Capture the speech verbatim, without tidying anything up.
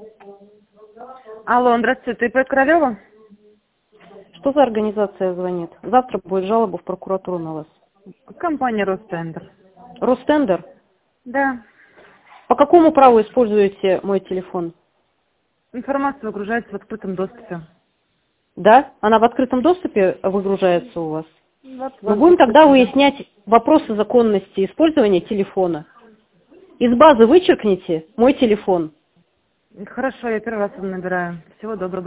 Алло, здравствуйте, ты П. Королева? Что за организация звонит? Завтра будет жалоба в прокуратуру на вас. Компания Ростендер. Ростендер? Да. По какому праву используете мой телефон? Информация выгружается в открытом доступе. Да? Она в открытом доступе выгружается у вас? Вот, Мы вот, будем тогда открытом, да. выяснять вопросы законности использования телефона. Из базы вычеркните мой телефон. Хорошо, я первый раз вам набираю. Всего доброго.